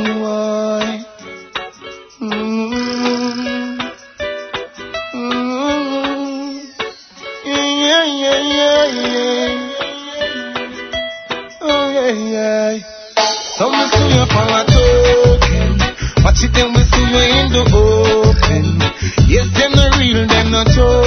why? So me see you for a token. Watch it then we see you in the open. Yes, them no real, them no joke.